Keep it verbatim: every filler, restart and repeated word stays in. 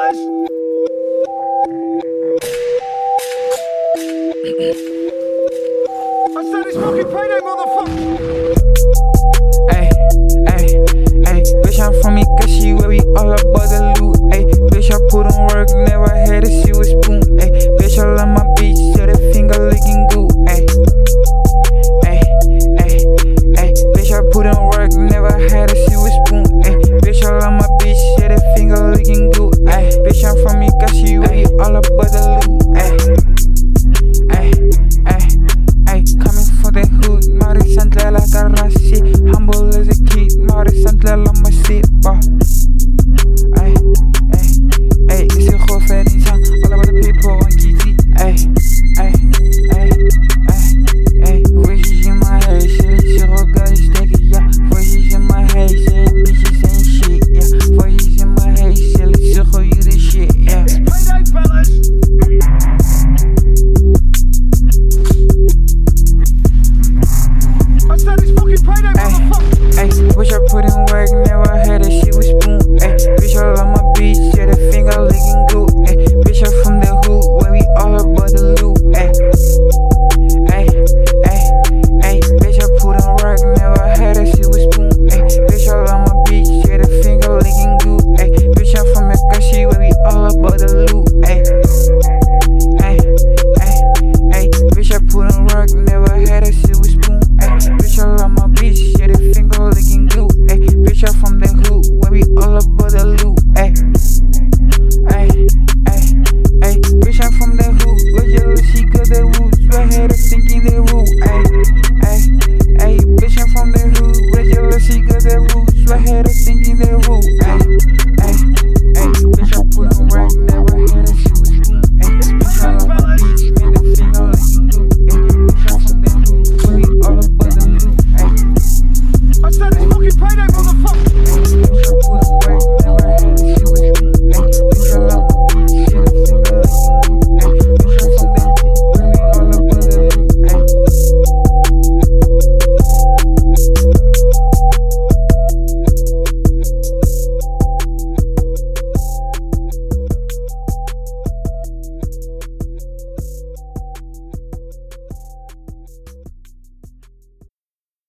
fellas. I said it's fucking payday, motherfucker. Ay, ay, ay, bitch, I'm from Ikashi, where we all about the loot. Ay, bitch, I put on work, never had a silver spoon. Ay, bitch, I love my bitch, yeah, the finger licking good. Ay, ay, ay, ay, bitch, I put on work, never had a silver spoon. Ay, bitch, I love my bitch, yeah, the finger licking good. Ay, bitch, I'm from Ikashi, where we all about the loot. Ay, ay, ay, ay, coming from the hood, Mari Santle la Carrassi, humble as a kid, Mari Santle la Masipa. Ay, ay, ay, it's a whole fatty song, all about the people on G T. Ay, ay, ay, ay, ay, voices in my head, shit, it's a whole guy, take it, yeah. Voices in my head, shit, bitches ain't shit, yeah. Voices in my head, shit, it's a whole you the shit, yeah. It's payday, fellas. I said it's fucking payday, motherfucker. Ay, bitch, I put in work, never had a shit with spoon. Ay, bitch, I love my bitch, yeah, the finger licking good. Ay, bitch, I'm from the hood, where we all about the loot. Ay, ay, ay, ay, bitch, I put in work, never had a shit with spoon. Ay, bitch, I love my bitch, yeah, the finger licking good. Ay, bitch, I'm from Ikashi, where we all about the loot. Ay, ay, ay, ay, bitch, I put in work, never had a shit with spoon. Ay, bitch, I love my bitch, yeah, the finger licking good. Ay, bitch, I'm from the hood, where we all about the loot. Ay, ay, ay, ay, bitch, I'm from the hood, where jealousy got the roots, where haters thinking they rule. Ay, ay, ay, bitch, I'm from the hood, where jealousy got the roots, where haters thinking they rule.